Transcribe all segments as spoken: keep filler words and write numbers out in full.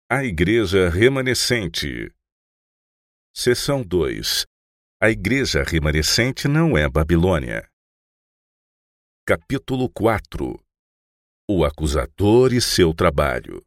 A Igreja Remanescente. Seção dois. A Igreja Remanescente não é Babilônia. Capítulo quatro. O acusador e seu trabalho.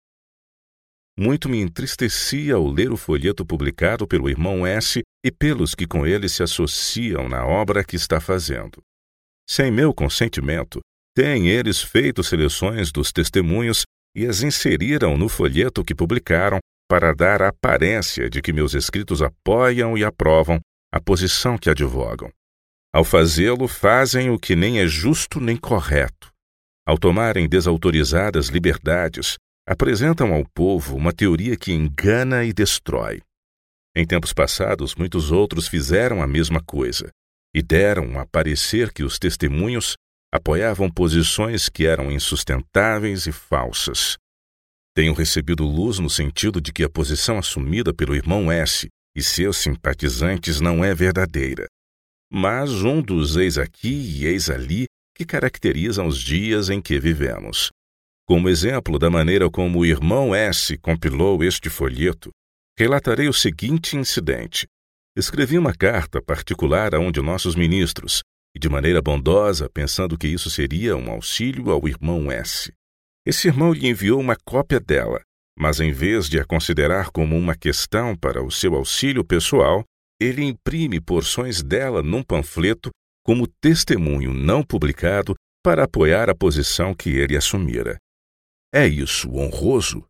Muito me entristecia ao ler o folheto publicado pelo irmão S. e pelos que com ele se associam na obra que está fazendo. Sem meu consentimento, têm eles feito seleções dos testemunhos e as inseriram no folheto que publicaram para dar a aparência de que meus escritos apoiam e aprovam a posição que advogam. Ao fazê-lo, fazem o que nem é justo nem correto. Ao tomarem desautorizadas liberdades, apresentam ao povo uma teoria que engana e destrói. Em tempos passados, muitos outros fizeram a mesma coisa e deram a parecer que os testemunhos apoiavam posições que eram insustentáveis e falsas. Tenho recebido luz no sentido de que a posição assumida pelo irmão S. e seus simpatizantes não é verdadeira, mas um dos eis aqui e eis ali que caracterizam os dias em que vivemos. Como exemplo da maneira como o irmão S. compilou este folheto, relatarei o seguinte incidente. Escrevi uma carta particular a um de nossos ministros, e de maneira bondosa, pensando que isso seria um auxílio ao irmão S. Esse irmão lhe enviou uma cópia dela, mas em vez de a considerar como uma questão para o seu auxílio pessoal, ele imprime porções dela num panfleto como testemunho não publicado para apoiar a posição que ele assumira. É isso honroso?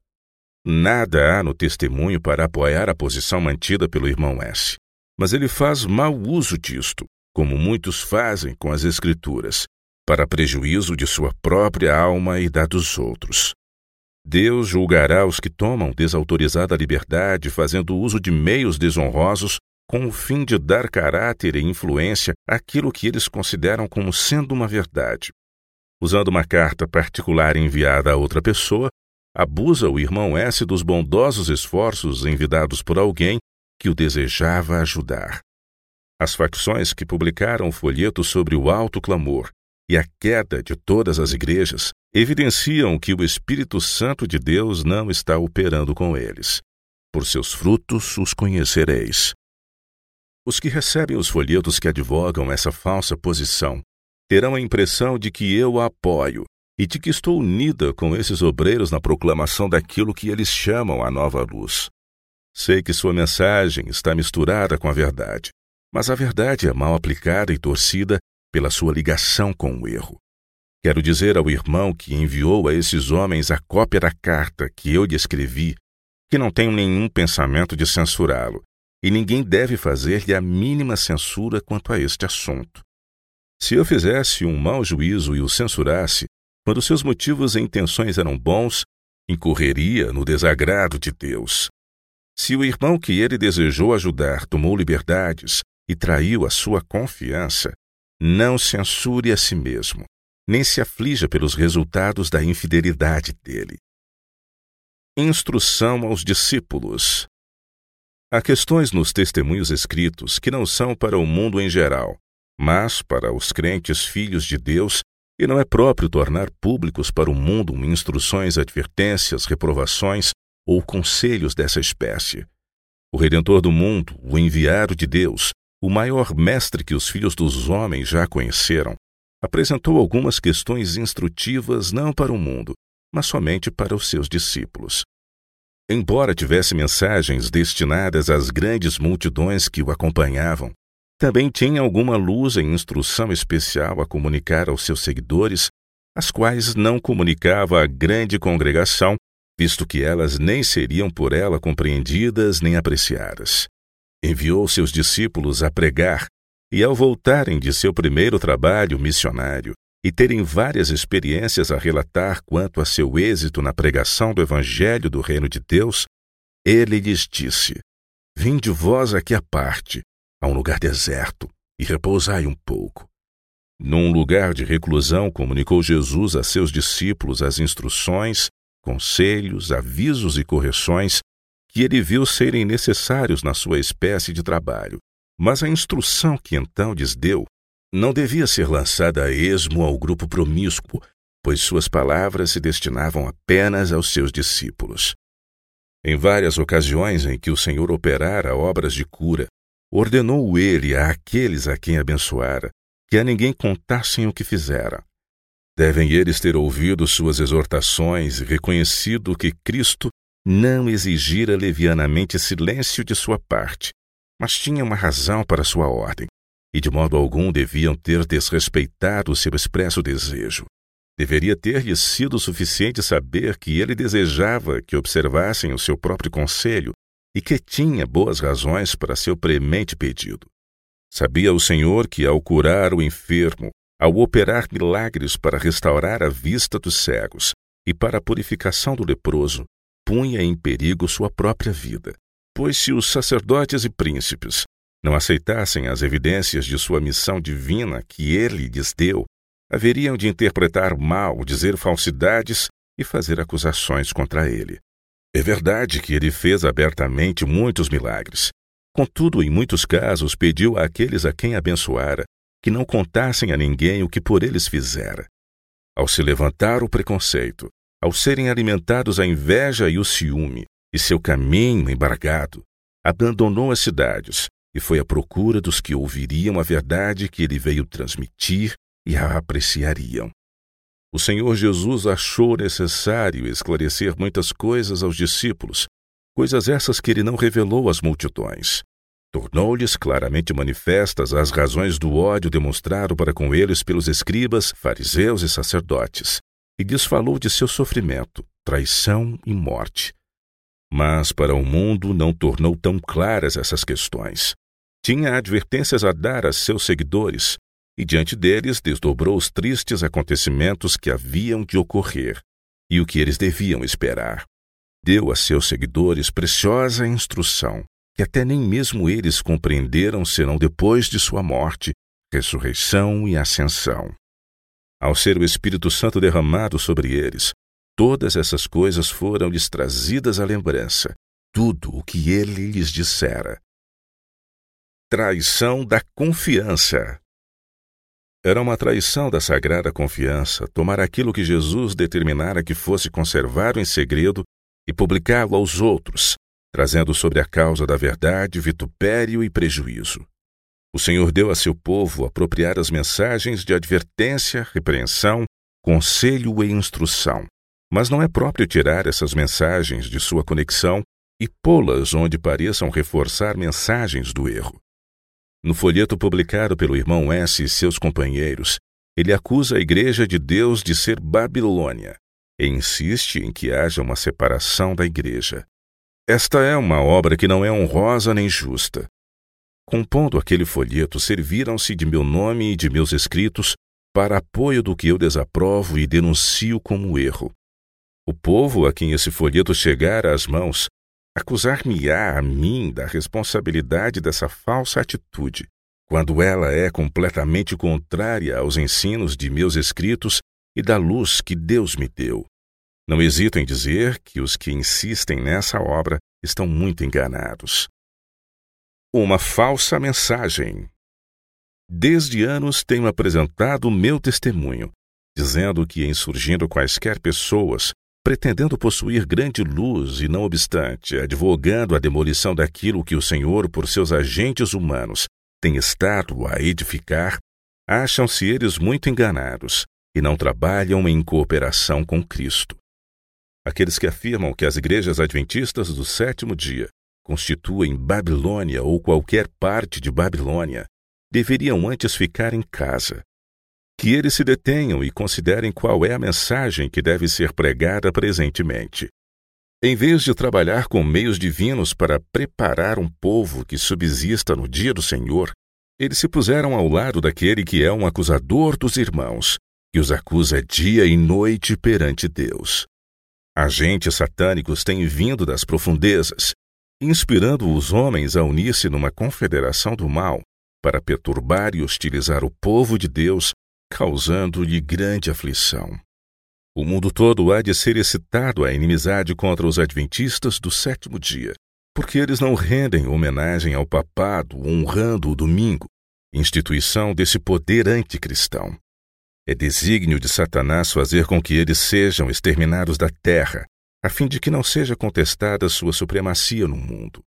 Nada há no testemunho para apoiar a posição mantida pelo irmão S. Mas ele faz mau uso disto, como muitos fazem com as Escrituras, para prejuízo de sua própria alma e da dos outros. Deus julgará os que tomam desautorizada liberdade fazendo uso de meios desonrosos com o fim de dar caráter e influência àquilo que eles consideram como sendo uma verdade. Usando uma carta particular enviada a outra pessoa, abusa o irmão S. dos bondosos esforços envidados por alguém que o desejava ajudar. As facções que publicaram o folheto sobre o alto clamor e a queda de todas as igrejas evidenciam que o Espírito Santo de Deus não está operando com eles. Por seus frutos os conhecereis. Os que recebem os folhetos que advogam essa falsa posição terão a impressão de que eu a apoio e de que estou unida com esses obreiros na proclamação daquilo que eles chamam a nova luz. Sei que sua mensagem está misturada com a verdade, mas a verdade é mal aplicada e torcida pela sua ligação com o erro. Quero dizer ao irmão que enviou a esses homens a cópia da carta que eu lhe escrevi que não tenho nenhum pensamento de censurá-lo, e ninguém deve fazer-lhe a mínima censura quanto a este assunto. Se eu fizesse um mau juízo e o censurasse, quando seus motivos e intenções eram bons, incorreria no desagrado de Deus. Se o irmão que ele desejou ajudar tomou liberdades e traiu a sua confiança, não censure a si mesmo, nem se aflija pelos resultados da infidelidade dele. Instrução aos discípulos. Há questões nos testemunhos escritos que não são para o mundo em geral, mas para os crentes filhos de Deus, e não é próprio tornar públicos para o mundo instruções, advertências, reprovações ou conselhos dessa espécie. O Redentor do mundo, o enviado de Deus, o maior mestre que os filhos dos homens já conheceram, apresentou algumas questões instrutivas não para o mundo, mas somente para os seus discípulos. Embora tivesse mensagens destinadas às grandes multidões que o acompanhavam, também tinha alguma luz e instrução especial a comunicar aos seus seguidores, as quais não comunicava à grande congregação, visto que elas nem seriam por ela compreendidas nem apreciadas. Enviou seus discípulos a pregar, e ao voltarem de seu primeiro trabalho missionário e terem várias experiências a relatar quanto a seu êxito na pregação do Evangelho do Reino de Deus, ele lhes disse: Vinde vós aqui à parte, a um lugar deserto, e repousai um pouco. Num lugar de reclusão, comunicou Jesus a seus discípulos as instruções, conselhos, avisos e correções que ele viu serem necessários na sua espécie de trabalho. Mas a instrução que então lhes deu não devia ser lançada a esmo ao grupo promíscuo, pois suas palavras se destinavam apenas aos seus discípulos. Em várias ocasiões em que o Senhor operara obras de cura, ordenou ele a aqueles a quem abençoara que a ninguém contassem o que fizera. Devem eles ter ouvido suas exortações e reconhecido que Cristo não exigira levianamente silêncio de sua parte, mas tinha uma razão para sua ordem, e de modo algum deviam ter desrespeitado o seu expresso desejo. Deveria ter-lhes sido suficiente saber que ele desejava que observassem o seu próprio conselho e que tinha boas razões para seu premente pedido. Sabia o Senhor que, ao curar o enfermo, ao operar milagres para restaurar a vista dos cegos e para a purificação do leproso, punha em perigo sua própria vida. Pois se os sacerdotes e príncipes não aceitassem as evidências de sua missão divina que ele lhes deu, haveriam de interpretar mal, dizer falsidades e fazer acusações contra ele. É verdade que ele fez abertamente muitos milagres. Contudo, em muitos casos, pediu àqueles a quem abençoara que não contassem a ninguém o que por eles fizera. Ao se levantar o preconceito, ao serem alimentados a inveja e o ciúme, e seu caminho embargado, abandonou as cidades e foi à procura dos que ouviriam a verdade que ele veio transmitir e a apreciariam. O Senhor Jesus achou necessário esclarecer muitas coisas aos discípulos, coisas essas que ele não revelou às multidões. Tornou-lhes claramente manifestas as razões do ódio demonstrado para com eles pelos escribas, fariseus e sacerdotes, e lhes falou de seu sofrimento, traição e morte. Mas para o mundo não tornou tão claras essas questões. Tinha advertências a dar a seus seguidores, e diante deles desdobrou os tristes acontecimentos que haviam de ocorrer e o que eles deviam esperar. Deu a seus seguidores preciosa instrução, que até nem mesmo eles compreenderam senão depois de sua morte, ressurreição e ascensão. Ao ser o Espírito Santo derramado sobre eles, todas essas coisas foram-lhes trazidas à lembrança, tudo o que ele lhes dissera. Traição da confiança. Era uma traição da sagrada confiança tomar aquilo que Jesus determinara que fosse conservado em segredo e publicá-lo aos outros, trazendo sobre a causa da verdade vitupério e prejuízo. O Senhor deu a seu povo apropriadas mensagens de advertência, repreensão, conselho e instrução, mas não é próprio tirar essas mensagens de sua conexão e pô-las onde pareçam reforçar mensagens do erro. No folheto publicado pelo irmão S. e seus companheiros, ele acusa a Igreja de Deus de ser Babilônia e insiste em que haja uma separação da Igreja. Esta é uma obra que não é honrosa nem justa. Compondo aquele folheto, serviram-se de meu nome e de meus escritos para apoio do que eu desaprovo e denuncio como erro. O povo a quem esse folheto chegar às mãos acusar-me-á a mim da responsabilidade dessa falsa atitude, quando ela é completamente contrária aos ensinos de meus escritos e da luz que Deus me deu. Não hesito em dizer que os que insistem nessa obra estão muito enganados. Uma falsa mensagem. Desde anos tenho apresentado o meu testemunho, dizendo que, em surgindo quaisquer pessoas, pretendendo possuir grande luz e, não obstante, advogando a demolição daquilo que o Senhor, por seus agentes humanos, tem estado a edificar, acham-se eles muito enganados e não trabalham em cooperação com Cristo. Aqueles que afirmam que as igrejas adventistas do sétimo dia constituem Babilônia ou qualquer parte de Babilônia, deveriam antes ficar em casa. Que eles se detenham e considerem qual é a mensagem que deve ser pregada presentemente. Em vez de trabalhar com meios divinos para preparar um povo que subsista no dia do Senhor, eles se puseram ao lado daquele que é um acusador dos irmãos, que os acusa dia e noite perante Deus. Agentes satânicos têm vindo das profundezas, inspirando os homens a unir-se numa confederação do mal para perturbar e hostilizar o povo de Deus, causando-lhe grande aflição. O mundo todo há de ser excitado à inimizade contra os adventistas do sétimo dia, porque eles não rendem homenagem ao papado, honrando o domingo, instituição desse poder anticristão. É desígnio de Satanás fazer com que eles sejam exterminados da terra, a fim de que não seja contestada sua supremacia no mundo.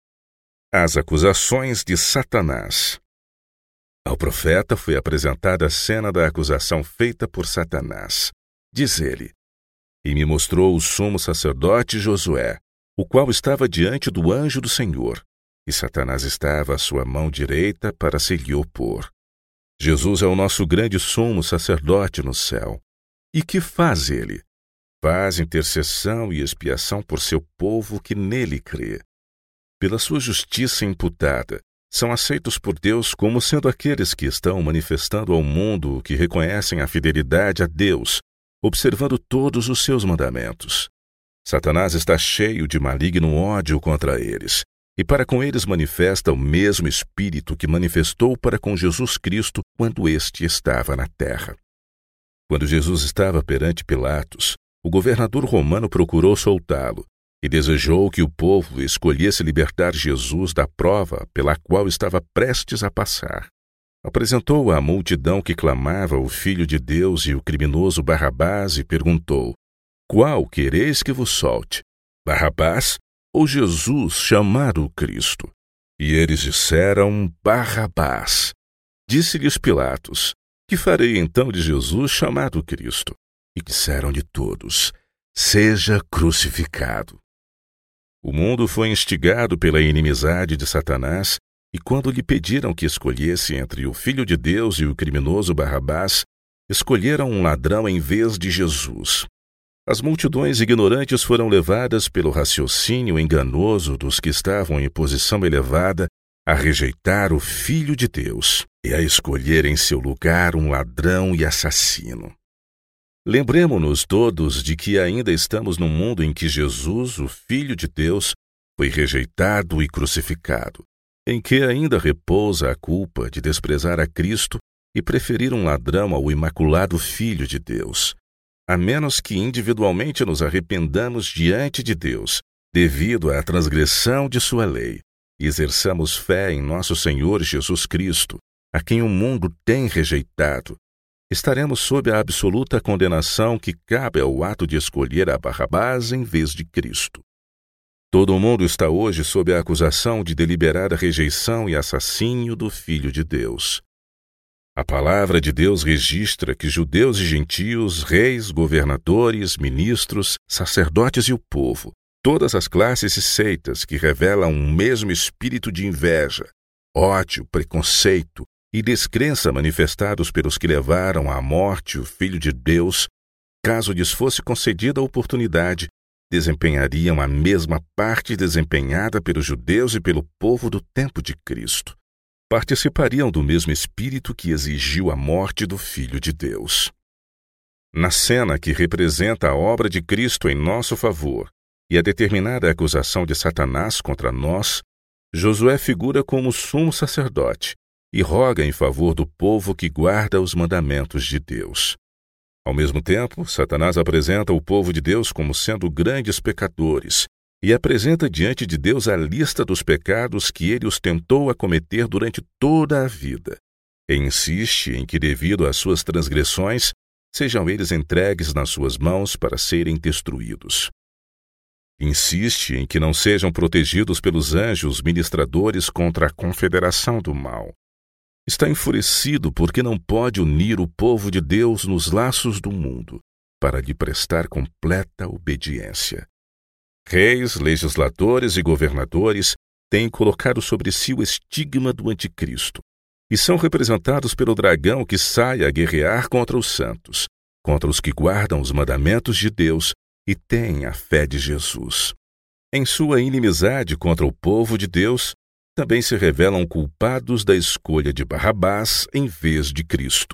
As acusações de Satanás. Ao profeta foi apresentada a cena da acusação feita por Satanás. Diz ele: E me mostrou o sumo sacerdote Josué, o qual estava diante do anjo do Senhor, e Satanás estava à sua mão direita para se lhe opor. Jesus é o nosso grande sumo sacerdote no céu. E que faz ele? Faz intercessão e expiação por seu povo que nele crê. Pela sua justiça imputada, são aceitos por Deus como sendo aqueles que estão manifestando ao mundo que reconhecem a fidelidade a Deus, observando todos os seus mandamentos. Satanás está cheio de maligno ódio contra eles, e para com eles manifesta o mesmo espírito que manifestou para com Jesus Cristo quando este estava na terra. Quando Jesus estava perante Pilatos, o governador romano procurou soltá-lo e desejou que o povo escolhesse libertar Jesus da prova pela qual estava prestes a passar. Apresentou-o à multidão que clamava o Filho de Deus e o criminoso Barrabás e perguntou: Qual quereis que vos solte, Barrabás ou Jesus chamado Cristo? E eles disseram: Barrabás. Disse-lhes Pilatos: Que farei então de Jesus chamado Cristo? E disseram-lhe todos: Seja crucificado. O mundo foi instigado pela inimizade de Satanás, e quando lhe pediram que escolhesse entre o Filho de Deus e o criminoso Barrabás, escolheram um ladrão em vez de Jesus. As multidões ignorantes foram levadas pelo raciocínio enganoso dos que estavam em posição elevada a rejeitar o Filho de Deus e a escolher em seu lugar um ladrão e assassino. Lembremo-nos todos de que ainda estamos num mundo em que Jesus, o Filho de Deus, foi rejeitado e crucificado, em que ainda repousa a culpa de desprezar a Cristo e preferir um ladrão ao imaculado Filho de Deus. A menos que individualmente nos arrependamos diante de Deus, devido à transgressão de sua lei, e exerçamos fé em nosso Senhor Jesus Cristo, a quem o mundo tem rejeitado, estaremos sob a absoluta condenação que cabe ao ato de escolher a Barrabás em vez de Cristo. Todo o mundo está hoje sob a acusação de deliberada rejeição e assassínio do Filho de Deus. A palavra de Deus registra que judeus e gentios, reis, governadores, ministros, sacerdotes e o povo, todas as classes e seitas que revelam um mesmo espírito de inveja, ódio, preconceito e descrença manifestados pelos que levaram à morte o Filho de Deus, caso lhes fosse concedida a oportunidade, desempenhariam a mesma parte desempenhada pelos judeus e pelo povo do tempo de Cristo. Participariam do mesmo espírito que exigiu a morte do Filho de Deus. Na cena que representa a obra de Cristo em nosso favor e a determinada acusação de Satanás contra nós, Josué figura como sumo sacerdote e roga em favor do povo que guarda os mandamentos de Deus. Ao mesmo tempo, Satanás apresenta o povo de Deus como sendo grandes pecadores e apresenta diante de Deus a lista dos pecados que ele os tentou a cometer durante toda a vida, e insiste em que, devido às suas transgressões, sejam eles entregues nas suas mãos para serem destruídos. Insiste em que não sejam protegidos pelos anjos ministradores contra a confederação do mal. Está enfurecido porque não pode unir o povo de Deus nos laços do mundo, para lhe prestar completa obediência. Reis, legisladores e governadores têm colocado sobre si o estigma do anticristo e são representados pelo dragão que sai a guerrear contra os santos, contra os que guardam os mandamentos de Deus e têm a fé de Jesus. Em sua inimizade contra o povo de Deus, também se revelam culpados da escolha de Barrabás em vez de Cristo.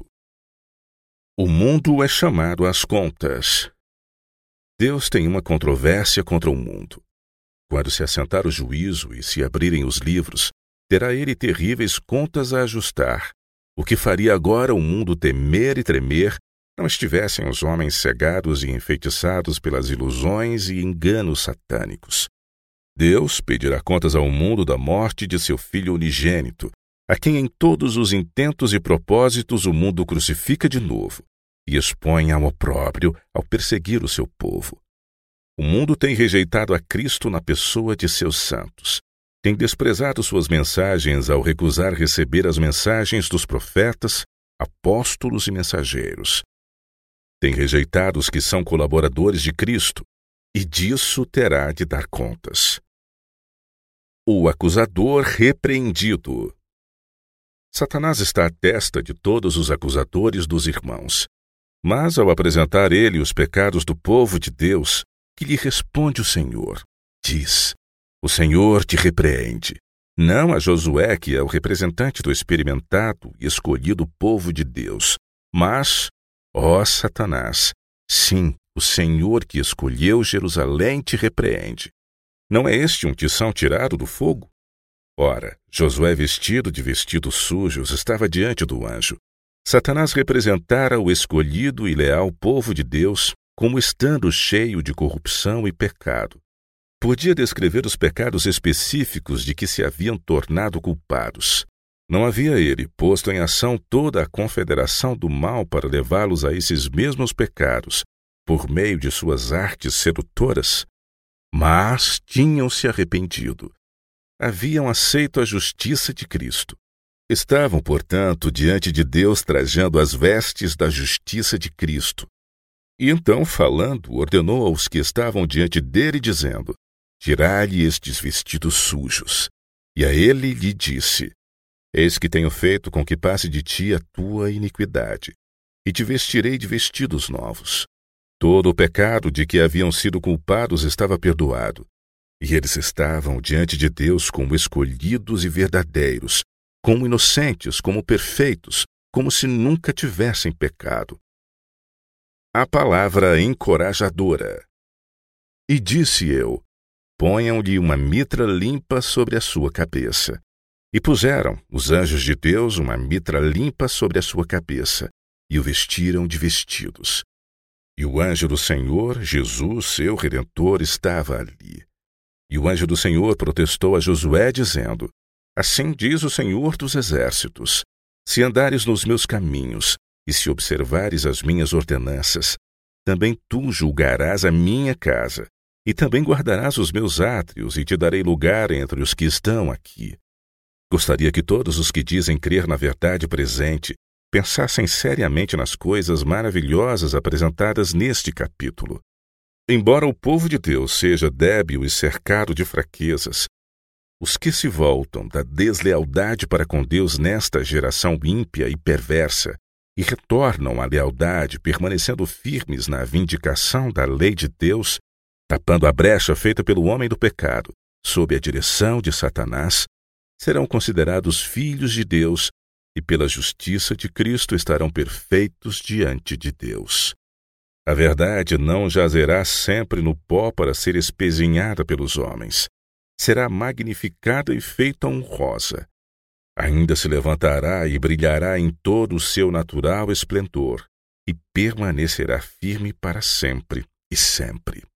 O mundo é chamado às contas. Deus tem uma controvérsia contra o mundo. Quando se assentar o juízo e se abrirem os livros, terá ele terríveis contas a ajustar, o que faria agora o mundo temer e tremer, não estivessem os homens cegados e enfeitiçados pelas ilusões e enganos satânicos. Deus pedirá contas ao mundo da morte de seu Filho unigênito, a quem em todos os intentos e propósitos o mundo crucifica de novo e expõe ao opróbrio ao perseguir o seu povo. O mundo tem rejeitado a Cristo na pessoa de seus santos. Tem desprezado suas mensagens ao recusar receber as mensagens dos profetas, apóstolos e mensageiros. Tem rejeitado os que são colaboradores de Cristo, e disso terá de dar contas. O acusador repreendido. Satanás está à testa de todos os acusadores dos irmãos. Mas, ao apresentar ele os pecados do povo de Deus, que lhe responde o Senhor, diz: o Senhor te repreende. Não a Josué, que é o representante do experimentado e escolhido povo de Deus, mas, ó Satanás, sim, o Senhor que escolheu Jerusalém te repreende. Não é este um tição tirado do fogo? Ora, Josué, vestido de vestidos sujos, estava diante do anjo. Satanás representara o escolhido e leal povo de Deus como estando cheio de corrupção e pecado. Podia descrever os pecados específicos de que se haviam tornado culpados. Não havia ele posto em ação toda a confederação do mal para levá-los a esses mesmos pecados, por meio de suas artes sedutoras? Mas tinham se arrependido. Haviam aceito a justiça de Cristo. Estavam, portanto, diante de Deus trajando as vestes da justiça de Cristo. E então, falando, ordenou aos que estavam diante dele, dizendo: tirai-lhe estes vestidos sujos. E a ele lhe disse: eis que tenho feito com que passe de ti a tua iniquidade, e te vestirei de vestidos novos. Todo o pecado de que haviam sido culpados estava perdoado, e eles estavam diante de Deus como escolhidos e verdadeiros, como inocentes, como perfeitos, como se nunca tivessem pecado. A palavra encorajadora. E disse eu: ponham-lhe uma mitra limpa sobre a sua cabeça. E puseram os anjos de Deus uma mitra limpa sobre a sua cabeça, e o vestiram de vestidos. E o anjo do Senhor, Jesus, seu Redentor, estava ali. E o anjo do Senhor protestou a Josué, dizendo: assim diz o Senhor dos Exércitos: se andares nos meus caminhos, e se observares as minhas ordenanças, também tu julgarás a minha casa, e também guardarás os meus átrios, e te darei lugar entre os que estão aqui. Gostaria que todos os que dizem crer na verdade presente pensassem seriamente nas coisas maravilhosas apresentadas neste capítulo. Embora o povo de Deus seja débil e cercado de fraquezas, os que se voltam da deslealdade para com Deus nesta geração ímpia e perversa e retornam à lealdade, permanecendo firmes na vindicação da lei de Deus, tapando a brecha feita pelo homem do pecado, sob a direção de Satanás, serão considerados filhos de Deus e pela justiça de Cristo estarão perfeitos diante de Deus. A verdade não jazerá sempre no pó para ser espezinhada pelos homens. Será magnificada e feita honrosa. Ainda se levantará e brilhará em todo o seu natural esplendor, e permanecerá firme para sempre e sempre.